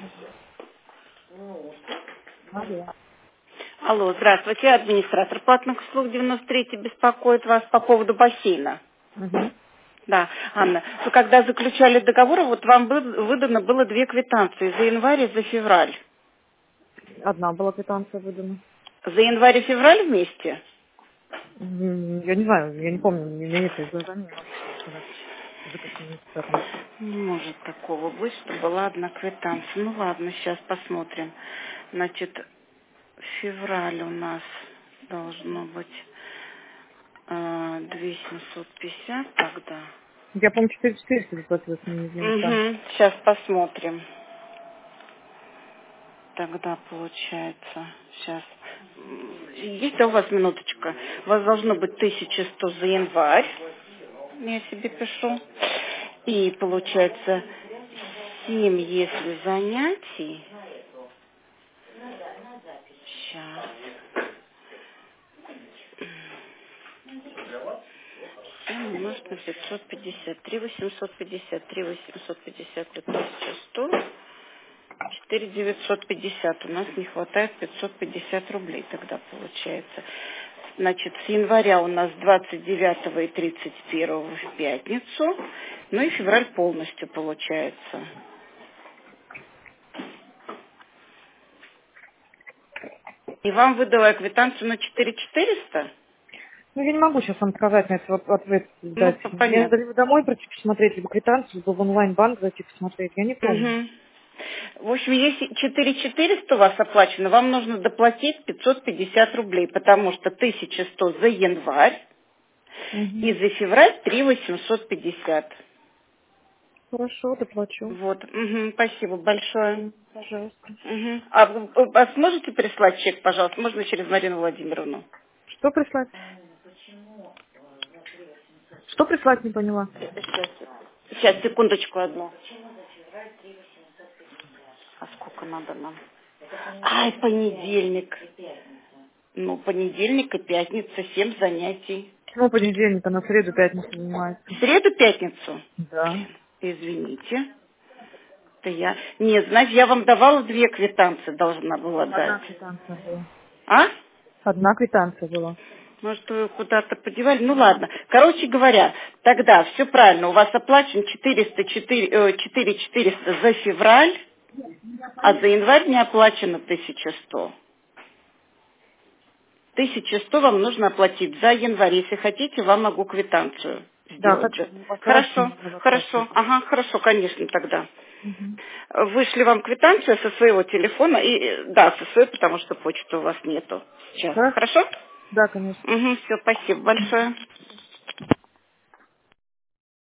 Алло. Алло, здравствуйте, администратор платных услуг 93 беспокоит вас по поводу бассейна. Угу. Да, Анна, вы когда заключали договор, вот вам выдано было две квитанции за январь и за февраль. Одна была квитанция выдана. За январь и февраль вместе? Я не знаю, я не помню, у меня нет их глазами, не могу сейчас сказать, за какие месяцы относится. Не может такого быть, что была одна квитанция. Ну ладно, сейчас посмотрим. Значит, февраль у нас должно быть 2750 тогда. Я, по-моему, 4400 заплатила с ними, я не знаю. Угу, сейчас посмотрим. Тогда получается, сейчас. Есть у вас минуточка? У вас должно быть 1100 за январь. Я себе пишу. И получается 7, если занятий. Сейчас. 7 умножить на 550. 3850. 3850 это 1100. 4950. У нас не хватает 550 рублей тогда получается. Значит, с января у нас 29 и 31 в пятницу. Ну и февраль полностью получается. И вам выдала я квитанцию на 4400? Ну, я не могу сейчас вам сказать на этот ответ Ну, дать. Мне надо понятно. либо домой прийти посмотреть, либо квитанцию, либо в онлайн-банк зайти посмотреть. Я не помню. Угу. В общем, если 4400 у вас оплачено, вам нужно доплатить 550 рублей, потому что 1100 за январь Угу. и за февраль 3850. Хорошо, доплачу. Вот. Мгм, спасибо большое. Пожалуйста. Мгм. А сможете прислать чек, пожалуйста? Можно через Марину Владимировну? Что прислать? Что прислать, не поняла. Сейчас, секундочку одну. А сколько надо нам? Ай, понедельник. Ну, понедельник и пятница, 7 занятий. Почему понедельник, а на среду, пятницу занимается? В среду, пятницу? Да. Извините. Это я... Нет, значит, я вам давала две квитанции, должна была дать. Одна квитанция была. А? Одна квитанция была. Может, вы куда-то подевали? Ну, ладно. Короче говоря, тогда все правильно. У вас оплачен 4400 за февраль, а за январь не оплачено 1100. 1100 вам нужно оплатить за январь. Если хотите, вам могу квитанцию Да, сделать. хочу. Оставайтесь, Хорошо, мне на WhatsApp хорошо. пришлите. Ага, хорошо, конечно, тогда. Мгм. Вышли вам квитанцию со своего телефона. И, да, со своей, потому что почты у вас нету сейчас. Хорошо? Хорошо? Да, конечно. Угу, все, спасибо большое.